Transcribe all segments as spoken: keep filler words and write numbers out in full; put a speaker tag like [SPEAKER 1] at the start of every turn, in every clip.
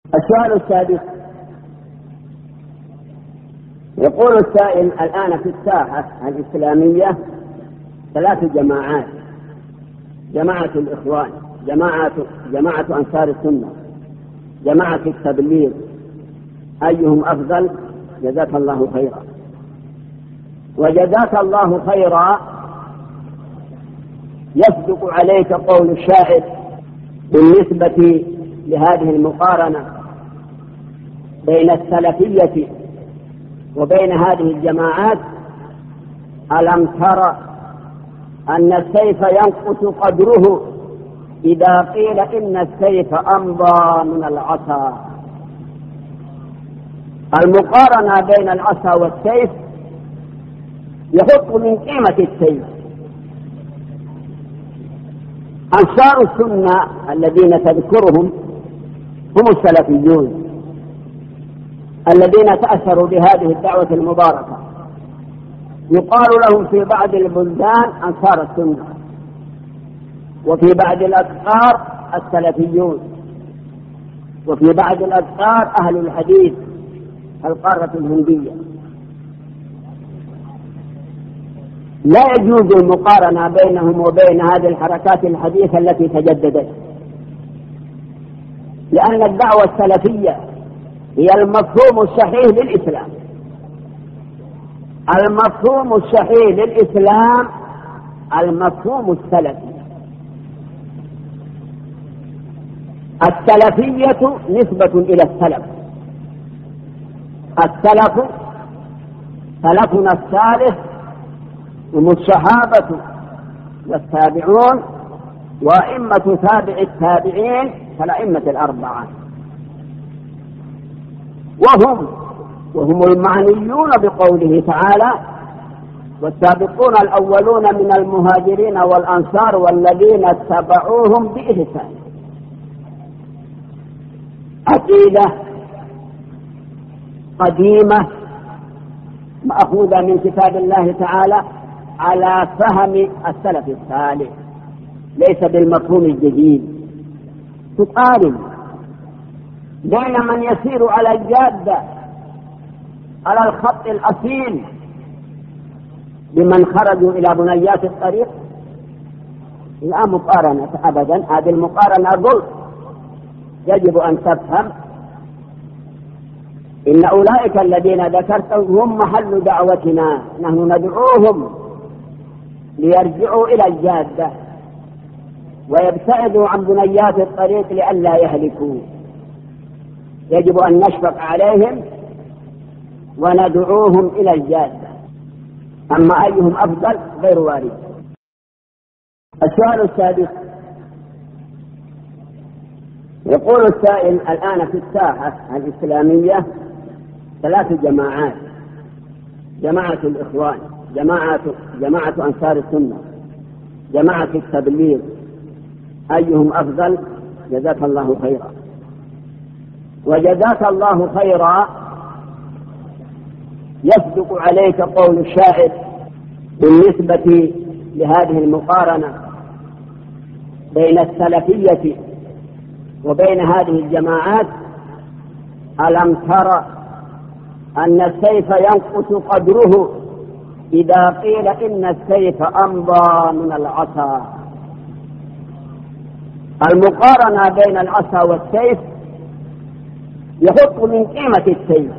[SPEAKER 1] السؤال السادس يقول السائل: الآن في الساحة الإسلامية ثلاث جماعات: جماعة الإخوان، جماعة, جماعة أنصار السنة، جماعة التبليغ، أيهم أفضل؟ جزاك الله خيرا. وجزاك الله خيرا يصدق عليك قول الشاعر بالنسبة لهذه المقارنة بين السلفية وبين هذه الجماعات: ألم تر أن السيف ينقص قدره إذا قيل إن السيف أمضى من العصا. المقارنة بين العصا والسيف يحط من قيمة السيف. أنصار السنة الذين تذكرهم هم السلفيون الذين تأثروا بهذه الدعوة المباركة، يقال لهم في بعض البلدان أنصار السنة، وفي بعض الأقطار السلفيون، وفي بعض الأقطار أهل الحديث القارة الهندية. لا يجوز المقارنة بينهم وبين هذه الحركات الحديثة التي تجددت، لأن الدعوة السلفية هي المفهوم الصحيح للإسلام. المفهوم الصحيح للإسلام المفهوم السلفي. السلفية نسبة إلى السلف. السلف سلفنا الصالح هم الصحابة والتابعون وأئمة تابع التابعين كالأئمة الأربعة، وهم وهم المعنيون بقوله تعالى: والسابقون الأولون من المهاجرين والأنصار والذين اتبعوهم بإحسان. عقيدة قديمة مأخوذة من كتاب الله تعالى على فهم السلف الصالح، ليس بالمفهوم الجديد. تقارن بين من يسير على الجادة على الخط الأصيل بمن خرجوا إلى بنيات الطريق؟ لا مقارنة أبدا. هذه المقارنة ظلم. يجب أن تفهم إن أولئك الذين ذكرتهم هم محل دعوتنا، نحن ندعوهم ليرجعوا إلى الجادة ويبتعدوا عن بنيات الطريق لئلا يهلكوا. يجب أن نشفق عليهم وندعوهم إلى الجادة. أما أيهم أفضل غير وارد. السؤال السادس يقول السائل: الآن في الساحة الإسلامية ثلاث جماعات: جماعة الإخوان، جماعة, جماعة أنصار السنة، جماعة التبليغ، أيهم أفضل؟ جزاك الله خيرا. وجزاك الله خيرا يصدق عليك قول الشاعر بالنسبة لهذه المقارنة بين السلفية وبين هذه الجماعات: ألم تر أن السيف ينقص قدره إذا قيل إن السيف أمضى من العصا. المقارنة بين العصا والسيف يحط من قيمة السيف.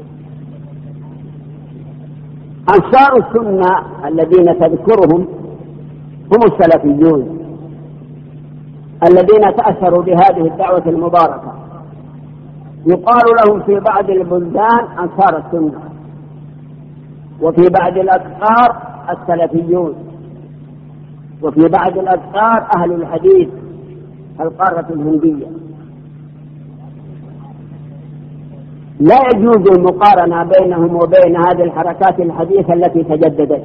[SPEAKER 1] أنصار السنة الذين تذكرهم هم السلفيون الذين تأثروا بهذه الدعوة المباركة، يقال لهم في بعض البلدان أنصار السنة، وفي بعض الأقطار السلفيون، وفي بعض الأقطار أهل الحديث القارة الهندية. لا يجوز المقارنة بينهم وبين هذه الحركات الحديثة التي تجددت،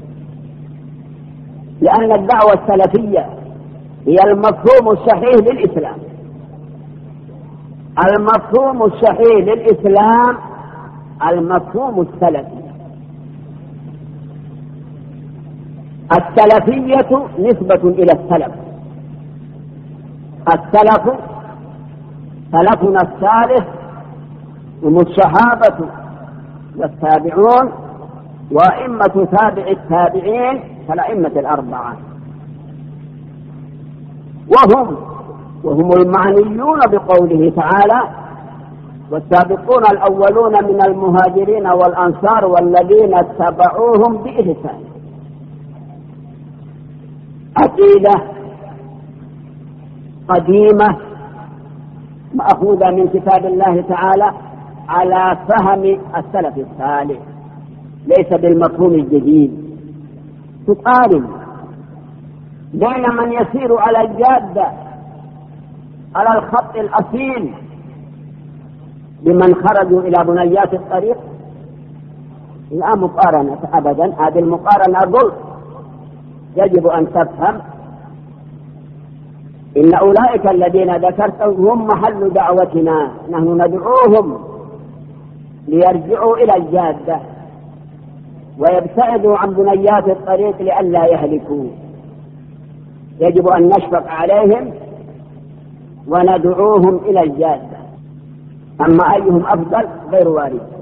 [SPEAKER 1] لأن الدعوة السلفية هي المفهوم الصحيح للإسلام. المفهوم الصحيح للإسلام المفهوم السلفي. السلفية نسبة إلى السلف. السلف سلفنا الثالث هم الصحابة والتابعون وأئمة تابع التابعين كالأئمة الأربعة، وهم وهم المعنيون بقوله تعالى: والسابقون الأولون من المهاجرين والأنصار والذين اتبعوهم بإحسان. عقيدة قديمة مأخوذة من كتاب الله تعالى على فهم السلف الصالح، ليس بالمفهوم الجديد. تقارن بين من يسير على الجادة على الخط الأصيل بمن خرجوا إلى بنيات الطريق؟ لا مقارنة أبدا. هذه المقارنة ظلم، يجب أن تفهم إن أولئك الذين ذكرتهم هم محل دعوتنا، نحن ندعوهم ليرجعوا إلى الجادة ويبتعدوا عن بنيات الطريق لئلا يهلكوا. يجب أن نشفق عليهم وندعوهم إلى الجادة. أما أيهم أفضل غير وارد.